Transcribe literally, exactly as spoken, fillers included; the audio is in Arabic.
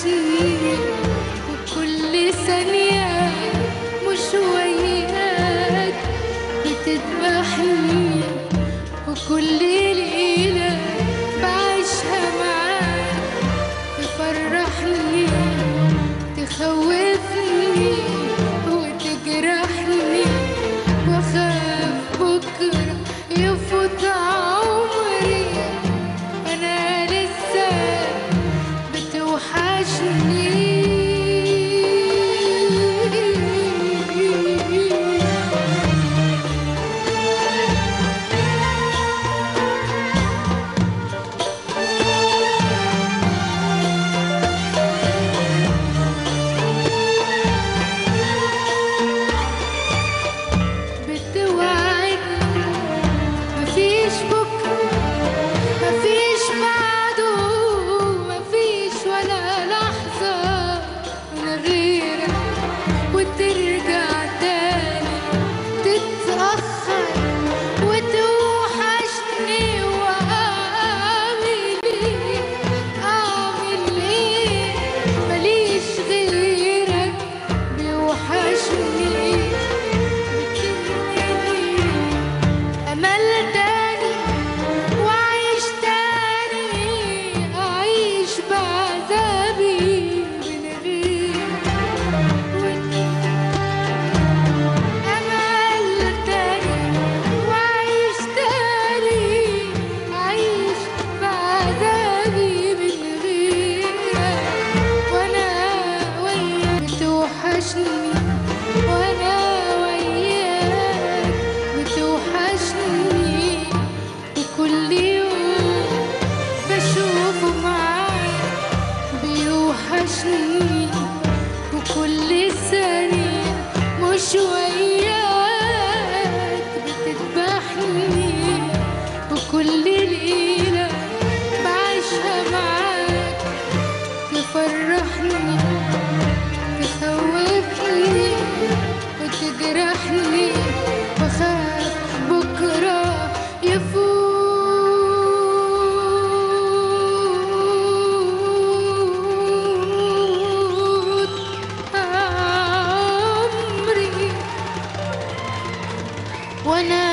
بتوحشني وكل ثانية مش وياك بتذبحني وكل ليلة بعيشها معاك تفرحني تخوفني وتجرحني واخاف بكرة يفوت عمري انا لسه بتوحشني. وانا وياك بتوحشني وكل يوم بشوفه معاك بيوحشني وكل ثانية مش وياك بتذبحني وكل ليلة بعيشها معاك تفرحني تخوفني وتجرحني واخاف بكره يفوت عمري وانا